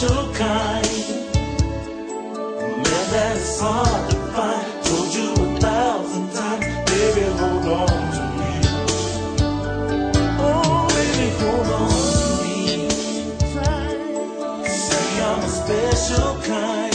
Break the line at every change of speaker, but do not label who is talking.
special kind. Man, that is hard to find. Told you 1,000 times, baby, hold on to me. Oh, baby, hold on to me. Say I'm a special kind.